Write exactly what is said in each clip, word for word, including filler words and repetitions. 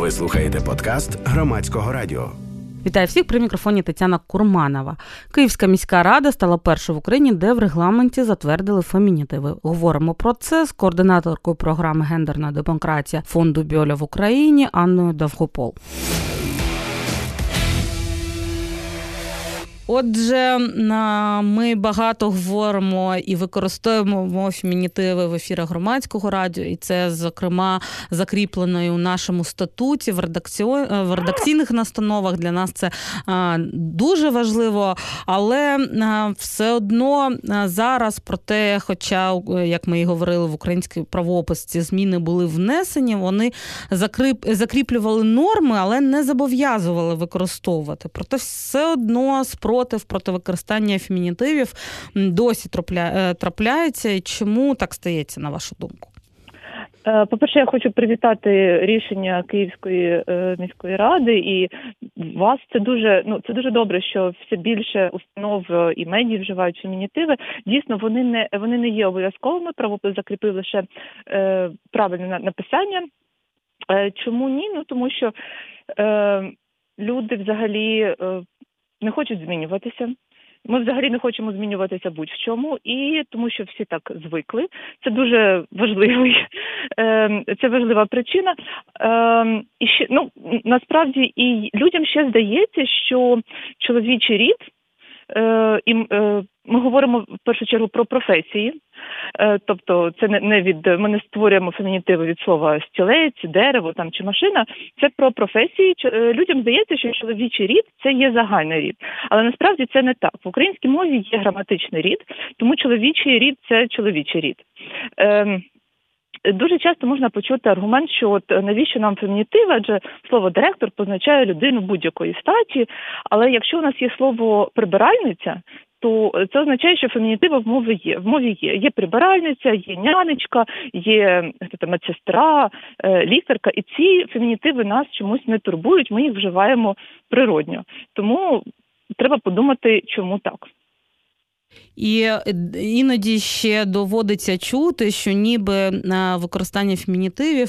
Ви слухаєте подкаст Громадського радіо. Вітаю всіх, при мікрофоні Тетяна Курманова. Київська міська рада стала першою в Україні, де в регламенті затвердили фемінітиви. Говоримо про це з координаторкою програми «Гендерна демократія» фонду Бьоля в Україні Анною Довгопол. Отже, ми багато говоримо і використовуємо фемінітиви в ефірах Громадського радіо, і це, зокрема, закріплено і у нашому статуті, в, редакці... в редакційних настановах. Для нас це дуже важливо, але все одно зараз про те, хоча, як ми і говорили, в український правопис ці зміни були внесені, вони закріп... закріплювали норми, але не зобов'язували використовувати. Проте все одно спротив проти використання фемінітивів досі трапляється. І чому так стається, на вашу думку? По-перше, я хочу привітати рішення Київської е, міської ради, і вас це дуже, ну, це дуже добре, що все більше установ і медій вживають фемінітиви. Дійсно, вони не, вони не є обов'язковими, правопис закріпив лише е, правильне написання. Е, чому ні? Ну, тому що е, люди взагалі е, не хочуть змінюватися. Ми взагалі не хочемо змінюватися будь-в чому, і тому що всі так звикли. Це дуже важливий, це важлива причина. І ще, ну, насправді і людям ще здається, що чоловічий рід, і ми говоримо в першу чергу про професії, тобто це не від, ми не створюємо фемінітиви від слова стілець, дерево там, чи машина, це про професії. Людям здається, що чоловічий рід – це є загальний рід, але насправді це не так. В українській мові є граматичний рід, тому чоловічий рід – це чоловічий рід. Дуже часто можна почути аргумент, що от навіщо нам фемінітиви, адже слово «директор» позначає людину будь-якої статі, але якщо у нас є слово «прибиральниця», то це означає, що фемінітиви в мові є. В мові є. Є прибиральниця, є нянечка, є медсестра, лікарка. І ці фемінітиви нас чомусь не турбують, ми їх вживаємо природньо. Тому треба подумати, чому так. І іноді ще доводиться чути, що ніби використання фемінітивів,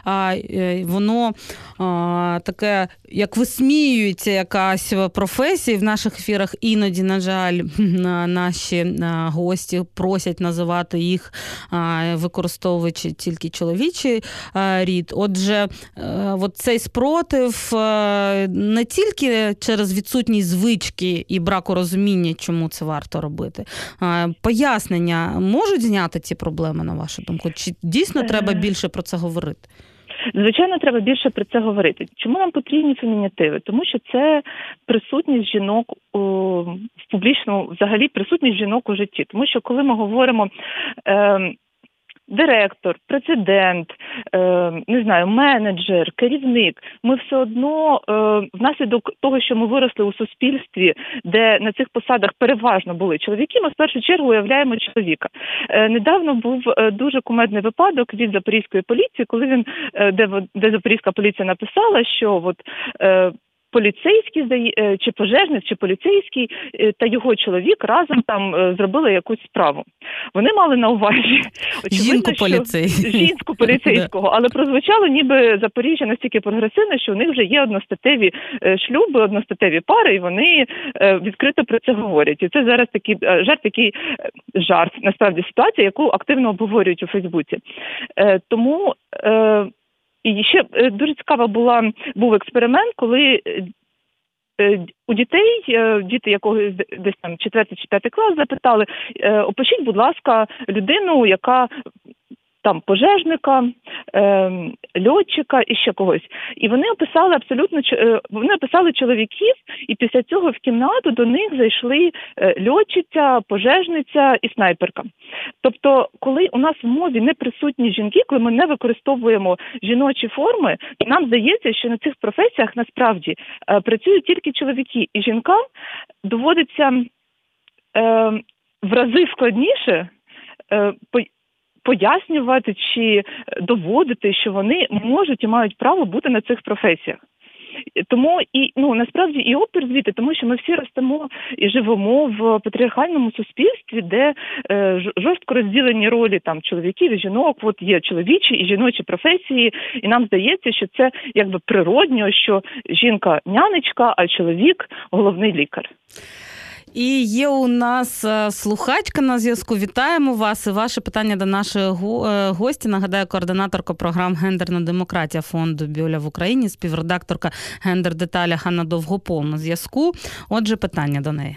воно таке, як висміюється якась професія. В наших ефірах іноді, на жаль, наші гості просять називати їх, використовуючи тільки чоловічий рід. Отже, от цей спротив не тільки через відсутність звички і браку розуміння, чому це варто робити. Пояснення можуть зняти ці проблеми, на вашу думку? Чи дійсно треба більше про це говорити? Звичайно, треба більше про це говорити. Чому нам потрібні фемінітиви? Тому що це присутність жінок у, в публічному, взагалі присутність жінок у житті. Тому що коли ми говоримо е, директор, президент, е, не знаю, менеджер, керівник, ми все одно е, внаслідок того, що ми виросли у суспільстві, де на цих посадах переважно були чоловіки, ми в першу чергу уявляємо чоловіка. Е, недавно був е, дуже кумедний випадок від Запорізької поліції, коли він, е, де, де Запорізька поліція написала, що от е, поліцейський, чи пожежник, чи поліцейський та його чоловік разом там зробили якусь справу. Вони мали на увазі жінку поліцейського, жінку поліцейського, але прозвучало ніби Запоріжжя настільки прогресивне, що у них вже є одностатеві шлюби, одностатеві пари, і вони відкрито про це говорять. І це зараз такий жарт, такий жарт, насправді ситуація, яку активно обговорюють у Фейсбуці. Тому і ще дуже цікаво була, був експеримент, коли у дітей, діти якогось десь там четвертий чи п'ятий клас запитали, опишіть, будь ласка, людину, яка там пожежника, е, льотчика і ще когось. І вони описали абсолютно, вони описали чоловіків, і після цього в кімнату до них зайшли льотчиця, пожежниця і снайперка. Тобто, коли у нас в мові не присутні жінки, коли ми не використовуємо жіночі форми, то нам здається, що на цих професіях насправді е, працюють тільки чоловіки. І жінкам доводиться е, в рази складніше е, по пояснювати чи доводити, що вони можуть і мають право бути на цих професіях. Тому і ну насправді і опір звідти, тому що ми всі ростемо і живемо в патріархальному суспільстві, де е, жорстко розділені ролі там чоловіків і жінок. От є чоловічі і жіночі професії, і нам здається, що це якби природньо, що жінка нянечка, а чоловік головний лікар. І є у нас слухачка на зв'язку. Вітаємо вас. І ваше питання до нашої гості. Нагадаю, координаторка програм «Гендерна демократія» фонду «Бьоля» в Україні, співредакторка «Гендер Деталя» Ганна Довгопол на зв'язку. Отже, питання до неї.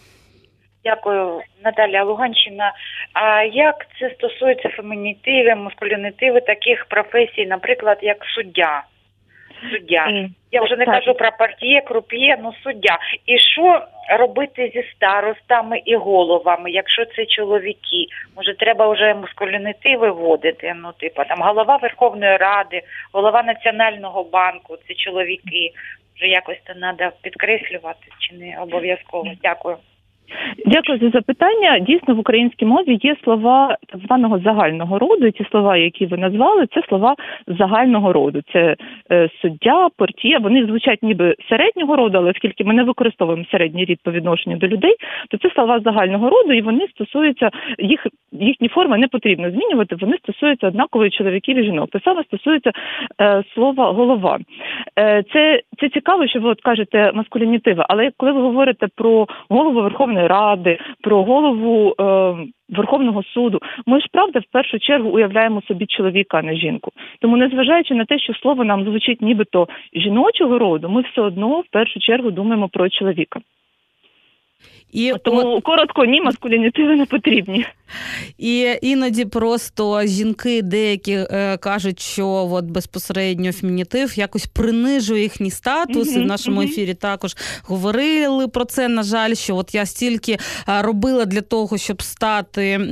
Дякую, Наталія, Луганщина. А як це стосується фемінітивів, маскулінітивів, таких професій, наприклад, як суддя? Суддя. Mm. Я вже не так. кажу про партіє, круп'є, ну суддя. І що робити зі старостами і головами, якщо це чоловіки? Може, треба вже маскулінітиви вводити? Ну, типу, там голова Верховної Ради, голова Національного банку, це чоловіки. Вже якось це треба підкреслювати чи не обов'язково? Дякую. Дякую за запитання. Дійсно, в українській мові є слова так званого загального роду, і ті слова, які ви назвали, це слова загального роду. Це е, суддя, портіє, вони звучать ніби середнього роду, але оскільки ми не використовуємо середній рід по відношенню до людей, то це слова загального роду, і вони стосуються, їх, їхні форми не потрібно змінювати, вони стосуються однаково чоловіків і жінок. Те саме стосується е, слова голова. Е, це, це цікаво, що ви от кажете маскулінітиви, але коли ви говорите про голову Верховної Ради, про голову е, Верховного суду, ми ж, правда, в першу чергу уявляємо собі чоловіка, а не жінку. Тому, незважаючи на те, що слово нам звучить нібито жіночого роду, ми все одно в першу чергу думаємо про чоловіка. І тому от... коротко, ні, маскулінітиви не потрібні. І іноді просто жінки деякі е, кажуть, що от безпосередньо фемінітив якось принижує їхній статус. Mm-hmm, і в нашому mm-hmm. ефірі також говорили про це, на жаль, що от я стільки робила для того, щоб стати, е,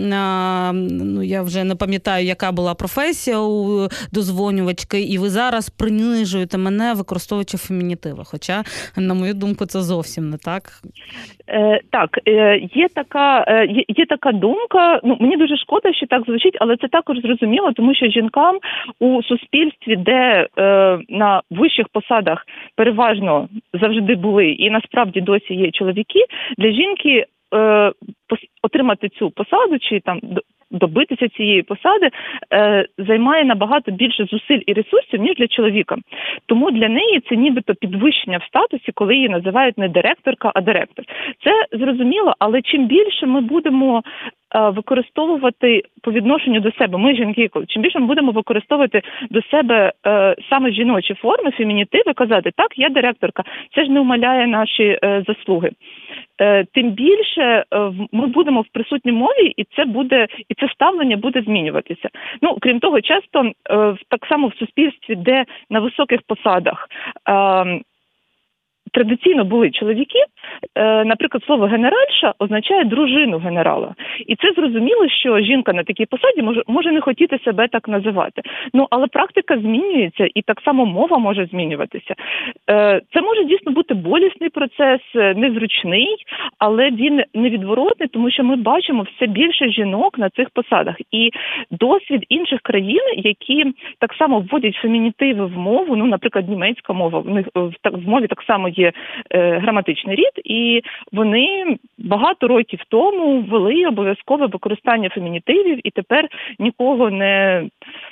ну я вже не пам'ятаю, яка була професія у дозвонювачки, і ви зараз принижуєте мене, використовуючи фемінітиви. Хоча, на мою думку, це зовсім не так. Е, так, е, є така, е, є, є така думка. Ну, мені дуже шкода, що так звучить, але це також зрозуміло, тому що жінкам у суспільстві, де е, на вищих посадах переважно завжди були і насправді досі є чоловіки, для жінки е, отримати цю посаду чи там добитися цієї посади е, займає набагато більше зусиль і ресурсів, ніж для чоловіка. Тому для неї це нібито підвищення в статусі, коли її називають не директорка, а директор. Це зрозуміло, але чим більше ми будемо е, використовувати по відношенню до себе, ми жінки, чим більше ми будемо використовувати до себе е, саме жіночі форми, фемінітиви, казати, так, я директорка, це ж не умаляє наші е, заслуги. Е, тим більше е, ми будемо в присутній мові, і це буде, і це ставлення буде змінюватися. Ну, крім того, часто е, так само в суспільстві, де на високих посадах е, традиційно були чоловіки, е, наприклад, слово «генеральша» означає дружину генерала. І це зрозуміло, що жінка на такій посаді може, може не хотіти себе так називати. Ну, але практика змінюється, і так само мова може змінюватися. Е, це може дійсно бути болісний процес, незручний, але він невідворотний, тому що ми бачимо все більше жінок на цих посадах. І досвід інших країн, які так само вводять фемінітиви в мову, ну, наприклад, німецька мова, в них в, в мові так само є Є е, граматичний рід, і вони багато років тому ввели обов'язкове використання фемінітивів, і тепер нікого не,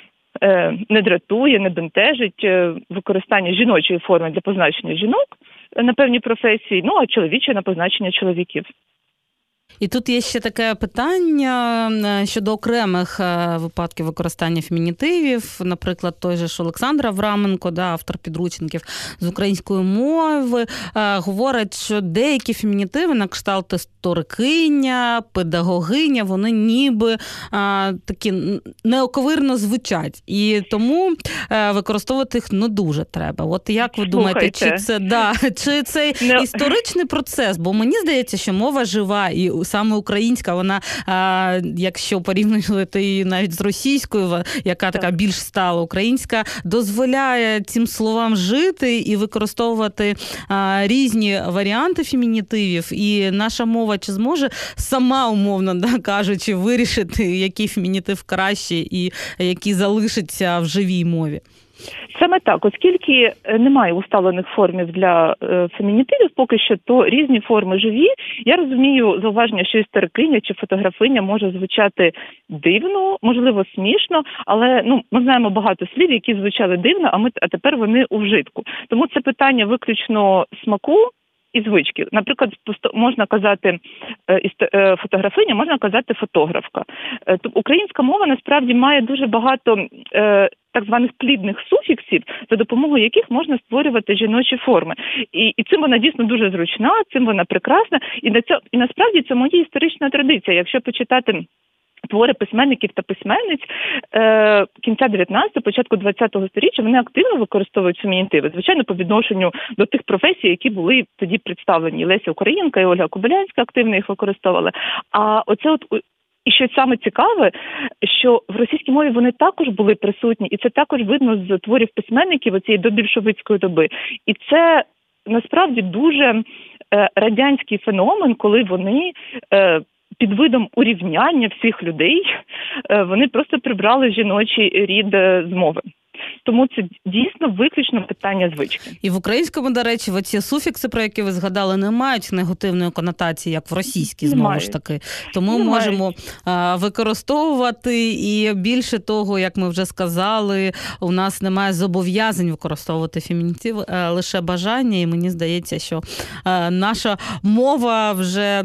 е, не дратує, не бентежить е, використання жіночої форми для позначення жінок на певні професії, ну а чоловічої на позначення чоловіків. І тут є ще таке питання щодо окремих випадків використання фемінітивів. Наприклад, той же ж Олександр Авраменко, да, автор підручників з української мови, говорить, що деякі фемінітиви на кшталт історикиня, педагогиня, вони ніби а, такі неоковирно звучать. І тому а, використовувати їх не дуже треба. От як ви думаєте, Слухайте. чи це, да, чи це Не... історичний процес? Бо мені здається, що мова жива і саме українська, вона, а, якщо порівнювати її навіть з російською, яка така більш стала, українська, дозволяє цим словам жити і використовувати а, різні варіанти фемінітивів. І наша мова чи зможе сама, умовно да, кажучи, вирішити, який фемінітив краще і який залишиться в живій мові? Саме так, оскільки немає усталених формів для е, фемінітивів, поки що, то різні форми живі. Я розумію зауваження, що істерикиня чи фотографиня може звучати дивно, можливо, смішно, але ну ми знаємо багато слів, які звучали дивно, а ми а тепер вони у вжитку. Тому це питання виключно смаку і звички. Наприклад, можна казати фотографиня, можна казати фотографка. Українська мова насправді має дуже багато так званих плідних суфіксів, за допомогою яких можна створювати жіночі форми. І, і цим вона дійсно дуже зручна, цим вона прекрасна. І, на це, і насправді це моя історична традиція. Якщо почитати твори письменників та письменниць е, кінця дев'ятнадцятого, початку двадцятого сторіччя, вони активно використовують фемінітиви, звичайно, по відношенню до тих професій, які були тоді представлені. Леся Українка і Ольга Кобилянська активно їх використовували. А оце от і що саме цікаве, що в російській мові вони також були присутні, і це також видно з творів письменників оцієї добільшовицької доби. І це насправді дуже е, радянський феномен, коли вони е, під видом урівняння всіх людей, вони просто прибрали жіночий рід з мови. Тому це дійсно виключно питання звички. І в українському, до речі, оці суфікси, про які ви згадали, не мають негативної конотації, як в російській, знову ж таки. Тому не можемо мають. використовувати, і більше того, як ми вже сказали, у нас немає зобов'язань використовувати фемінітив, лише бажання, і мені здається, що наша мова вже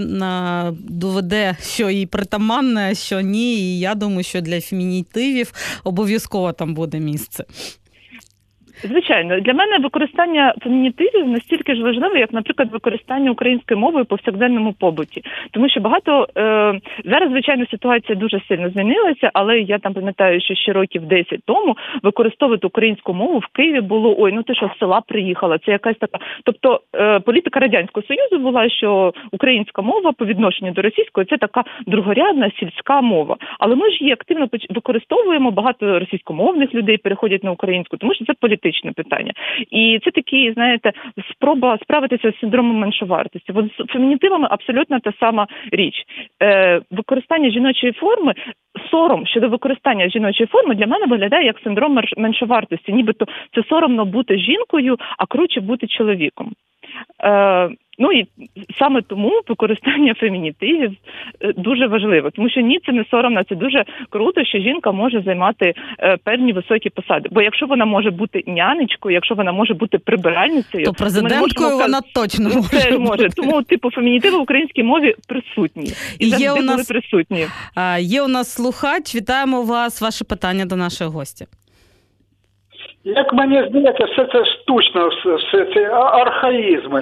доведе, що їй притаманне, а що ні, і я думаю, що для фемінітивів обов'язково там буде місце. Звичайно. Для мене використання фемінітивів настільки ж важливе, як, наприклад, використання української мови у повсякденному побуті. Тому що багато... Е, зараз, звичайно, ситуація дуже сильно змінилася, але я там пам'ятаю, що ще років десять тому використовувати українську мову в Києві було, ой, ну ти що, з села приїхала, це якась така... Тобто е, політика Радянського Союзу була, що українська мова по відношенню до російської – це така другорядна сільська мова. Але ми ж її активно використовуємо, багато російськомовних людей переходять на українську, тому що це політичне питання. І це такі, знаєте, спроба справитися з синдромом меншовартості. От з фемінітивами абсолютно та сама річ. Е, використання жіночої форми, сором щодо використання жіночої форми для мене виглядає як синдром меншовартості. Нібито це соромно бути жінкою, а круче бути чоловіком. Е, ну і саме тому використання фемінітивів дуже важливо, тому що ні, це не соромно, це дуже круто, що жінка може займати е, певні високі посади. Бо якщо вона може бути нянечкою, якщо вона може бути прибиральницею, то президенткою то вона точно може бути. може. Тому типу фемінітиви в українській мові присутні. І завжди були нас, присутні. А, є у нас слухач, вітаємо вас, ваше питання до нашої гості. Як мені здається, все це штучно, все це архаїзми.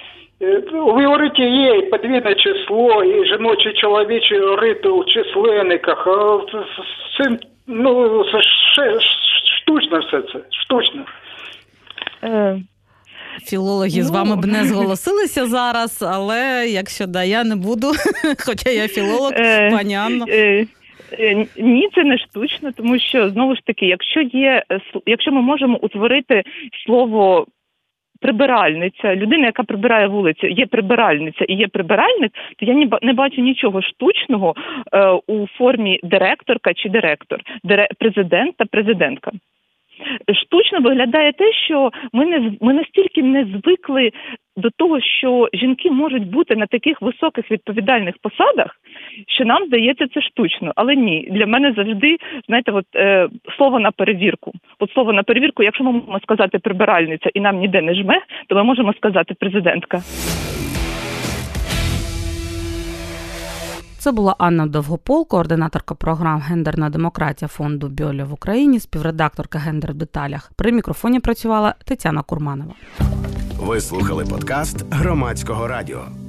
Ви говорите, є і подвійне число, і жіночий, чоловічий рід у численниках. Це, ну, це штучно все це, штучно. Е... Філологи ну, з вами б не зголосилися зараз, але якщо да, я не буду, хоча я філолог, е... пані Анно. Е... Ні, це не штучно, тому що, знову ж таки, якщо є, якщо ми можемо утворити слово прибиральниця, людина, яка прибирає вулицю, є прибиральниця і є прибиральник, то я не бачу нічого штучного е, у формі директорка чи директор, дире, президент та президентка. Штучно виглядає те, що ми не ми настільки не звикли до того, що жінки можуть бути на таких високих відповідальних посадах, що нам здається це штучно. Але ні, для мене завжди, знаєте, от е, слово на перевірку. От слово на перевірку, якщо ми можемо сказати прибиральниця і нам ніде не жме, то ми можемо сказати президентка. Це була Анна Довгопол, координаторка програм «Гендерна демократія» фонду Бьоля в Україні, співредакторка «Гендер в деталях». При мікрофоні працювала Тетяна Курманова. Ви слухали подкаст Громадського радіо.